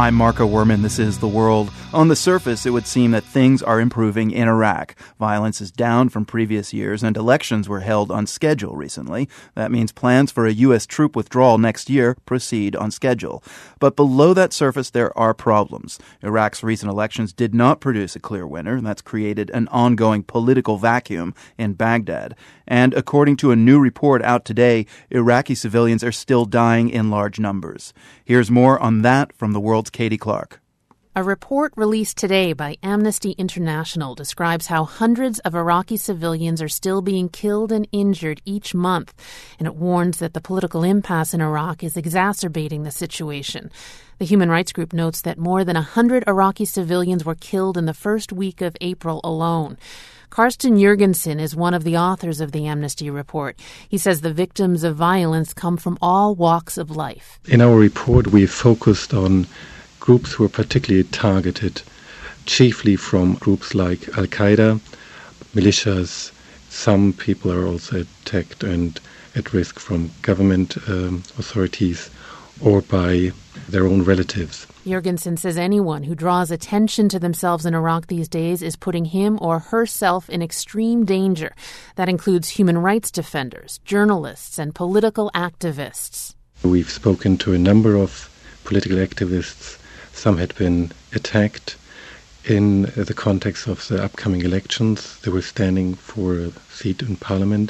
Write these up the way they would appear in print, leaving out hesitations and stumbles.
I'm Marco Werman. This is The World. On the surface, it would seem that things are improving in Iraq. Violence is down from previous years, and elections were held on schedule recently. That means plans for a U.S. troop withdrawal next year proceed on schedule. But below that surface, there are problems. Iraq's recent elections did not produce a clear winner. That's created an ongoing political vacuum in Baghdad. And according to a new report out today, Iraqi civilians are still dying in large numbers. Here's more on that from The World's Katie Clark. A report released today by Amnesty International describes how hundreds of Iraqi civilians are still being killed and injured each month, and it warns that the political impasse in Iraq is exacerbating the situation. The human rights group notes that more than 100 Iraqi civilians were killed in the first week of April alone. Karsten Jurgensen is one of the authors of the Amnesty report. He says the victims of violence come from all walks of life. In our report, we focused on groups who are particularly targeted, chiefly from groups like Al-Qaeda, militias. Some people are also attacked and at risk from government authorities or by their own relatives. Jurgensen says anyone who draws attention to themselves in Iraq these days is putting him or herself in extreme danger. That includes human rights defenders, journalists, and political activists. We've spoken to a number of political activists. Some had been attacked in the context of the upcoming elections. They were standing for a seat in parliament.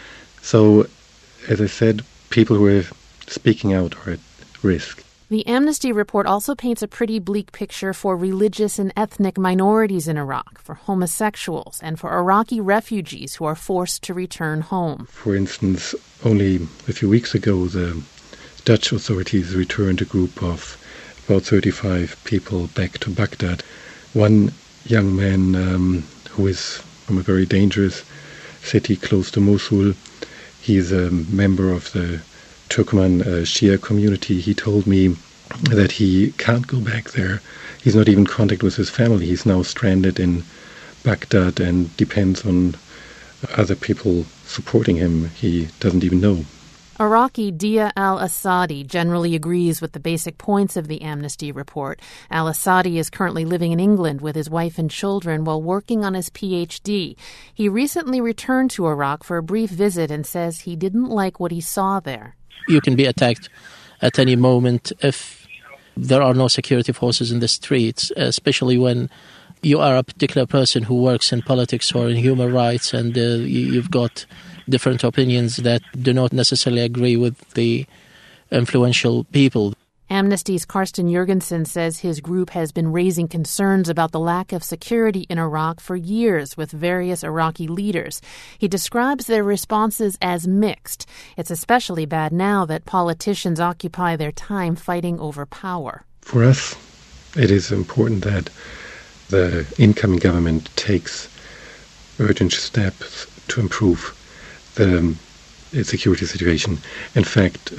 So, as I said, people who are speaking out are at risk. The Amnesty report also paints a pretty bleak picture for religious and ethnic minorities in Iraq, for homosexuals, and for Iraqi refugees who are forced to return home. For instance, only a few weeks ago, the Dutch authorities returned a group of about 35 people back to Baghdad. One young man who is from a very dangerous city close to Mosul, he's a member of the Turkmen Shia community. He told me that he can't go back there. He's not even in contact with his family. He's now stranded in Baghdad and depends on other people supporting him. He doesn't even know. Iraqi Dia al-Assadi generally agrees with the basic points of the Amnesty report. Al-Assadi is currently living in England with his wife and children while working on his PhD. He recently returned to Iraq for a brief visit and says he didn't like what he saw there. You can be attacked at any moment if there are no security forces in the streets, especially when you are a particular person who works in politics or in human rights and you've got different opinions that do not necessarily agree with the influential people. Amnesty's Karsten Jurgensen says his group has been raising concerns about the lack of security in Iraq for years with various Iraqi leaders. He describes their responses as mixed. It's especially bad now that politicians occupy their time fighting over power. For us, it is important that the incoming government takes urgent steps to improve the security situation. In fact,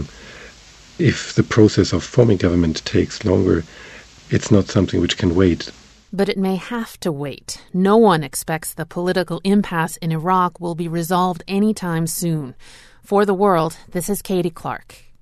if the process of forming government takes longer, it's not something which can wait. But it may have to wait. No one expects the political impasse in Iraq will be resolved anytime soon. For The World, this is Katie Clark.